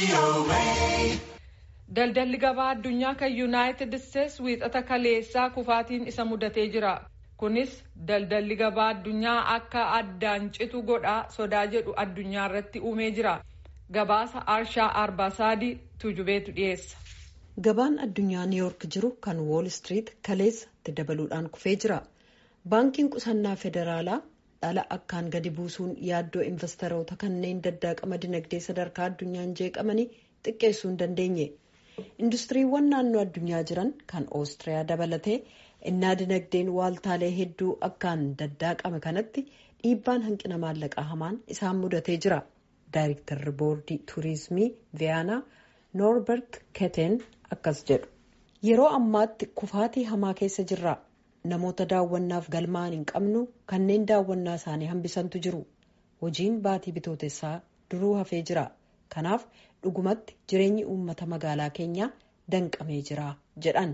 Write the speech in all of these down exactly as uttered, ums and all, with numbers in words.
Daldalli gabaa addunyaa kan United States wiixata kaleessaa kufaatiin isa mudatee jira. Kunis daldalli gabaa addunyaa akka addaan citu godhaa sodaa jedhu addunyaa irratti uumee jira. Gabaasa Arshaa Arbaasaadii Tujubeetu dhiyeessa. Gabaan addunyaa New York jiru kan Wall Street kaleessatti dabaluudhaan kufee jira. Baankiin qusannaa federaalaa dhala akkaan gadi buusuun yaaddoo investoroota kanneen daddaaqama dinagdee sadarkaa addunyaan jeeqamanii xiqqeessuu hin dandeenye. Industiriiwwan naannoo addunyaa jiran kan Oostiriyaa dabalatee innaa dinagdeen waaltaalee hedduu akkaan daddaaqame kanatti dhiibbaan hanqina maallaqaa hamaan isaan mudatee jira. Daayirektarri boordii tuurizimii Viyaanaa Noorbert Keteen akkas jedhu. Yeroo ammaatti kufaatii hamaa keessa jirra. Namoota daawwannaaf galmaan hin qabnu kanneen daawwannaa isaanii hambisantu jiru. Hojiin baatii bitootessaa duruu hafee jira. Kanaaf dhugumatti jireenyi uummata magaalaa keenyaa danqamee jira jedhan.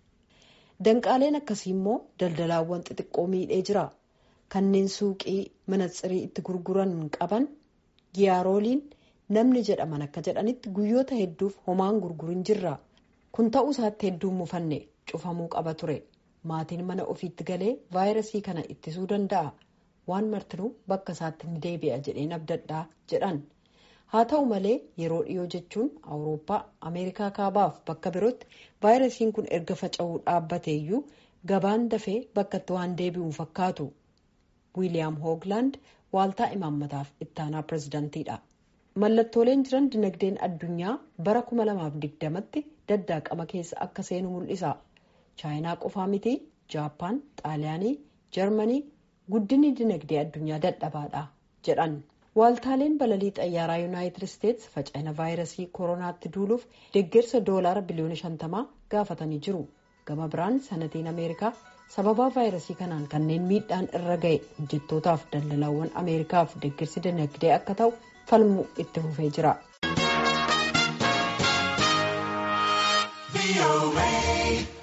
Danqaaleen akkasii immoo daldalaawwan xixiqqoo miidhee jira. Kanneen suuqii manatsirii itti gurguran qaban giyaarooliin namni jedhaman akka jedhanitti guyyoota hedduuf homaan gurgurin jirra. Kun ta'uu isaatti hedduun mufanne cufamuu qaba ture. Maatiin mana ofiitti galee vaayirasii kana ittisuu danda'a. Waan martinuu bakka isaatti ni deebi'a jedheen abdadhaa jedhan. Haa ta'u malee yeroo dhiyoo jechuun Awurooppaa, Ameerikaa kaabaaf bakka birootti vaayirasiin kun erga faca'uu dhaabbateeyyuu gabaan dafee bakkatti waan deebi'u fakkaatu. Wiiliyaam Hooglaand waaltaa imaammataaf ittaanaa pirezidantiidha. Mallattooleen jiran dinagdeen addunyaa bara kuma lamaaf digdamatti daddaaqama keessa akka seenu mul'isa. Chaayinaa qofaa miti Jaappaan, Xaaliyaanii, Jarmanii guddinni dinagdee addunyaa dadhabaadha jedhan. Waaltaaleen balalii xayyaaraa Yuunaayitid Isteets faca'ina vaayirasii koronaatti duuluuf deeggarsa doolaara biliyoona shantamaa gaafatanii jiru. Gama biraan sanatiin Ameerikaa sababaa vaayirasii kanaan kanneen miidhaan irra ga'e hojjettootaaf daldalaawwan Ameerikaaf deeggarsi dinagdee akka ta'u falmuu itti fufee jira.